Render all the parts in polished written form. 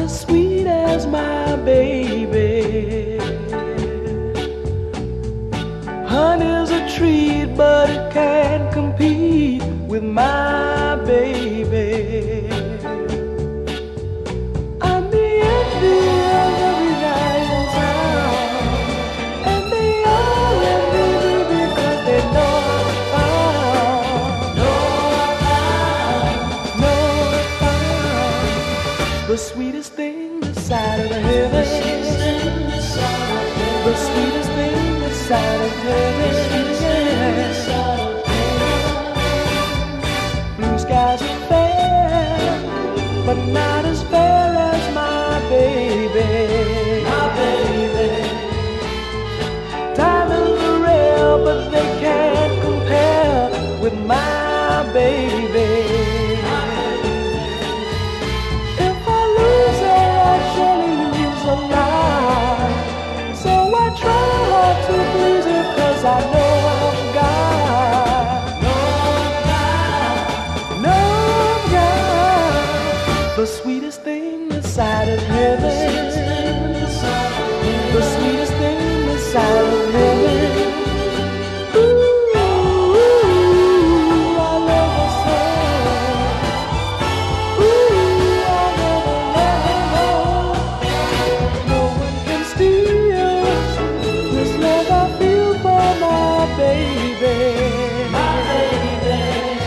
as sweet as my baby. Honey's a treat, but it can't compete with my baby. I'm the envy of every guy in town, and they all envy me because they know I'm fine. The sweetest thing this side of heaven. The sweetest thing this side of heaven. Blue skies are fair, but not as fair as my baby. My baby. Diamonds are rare, but they can't compare with my baby. I know I'm God. No, I'm God. The sweetest thing this side of heaven. The sweetest thing this side of heaven. Ooh, I love her so. Ooh, I never let her go. No one can steal this love I feel for my baby. My baby.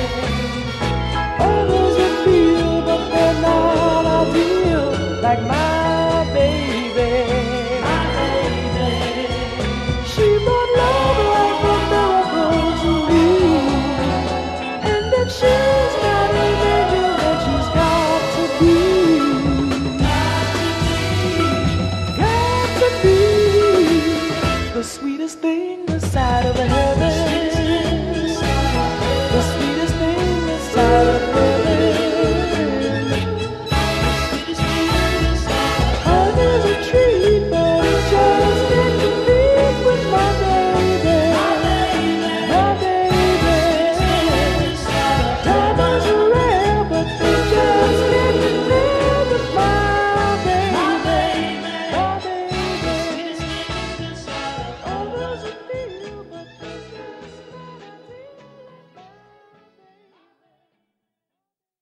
Others will feel, but they're not ideal like my baby. My baby. She brought love like a miracle to me, and if she's not an angel, then she's got to be. Got to be the sweetest thing